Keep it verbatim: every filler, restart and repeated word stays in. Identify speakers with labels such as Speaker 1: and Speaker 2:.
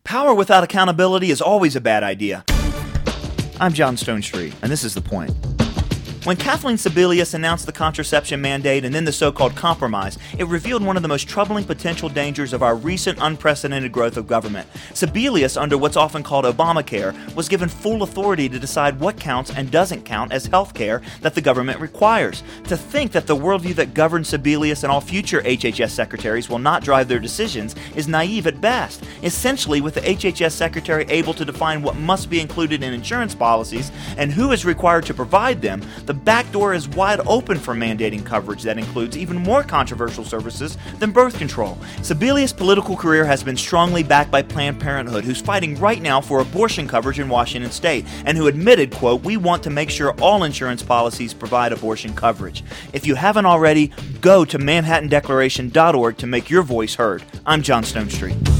Speaker 1: Power without accountability is always a bad idea. I'm John Stonestreet, and this is The Point. When Kathleen Sebelius announced the contraception mandate and then the so-called compromise, it revealed one of the most troubling potential dangers of our recent unprecedented growth of government. Sebelius, under what's often called Obamacare, was given full authority to decide what counts and doesn't count as health care that the government requires. To think that the worldview that governs Sebelius and all future H H S secretaries will not drive their decisions is naive at best. Essentially, with the H H S secretary able to define what must be included in insurance policies and who is required to provide them, the back door is wide open for mandating coverage that includes even more controversial services than birth control. Sebelius' political career has been strongly backed by Planned Parenthood, who's fighting right now for abortion coverage in Washington state, and who admitted, quote, "We want to make sure all insurance policies provide abortion coverage." If you haven't already, go to manhattan declaration dot org to make your voice heard. I'm John Stonestreet.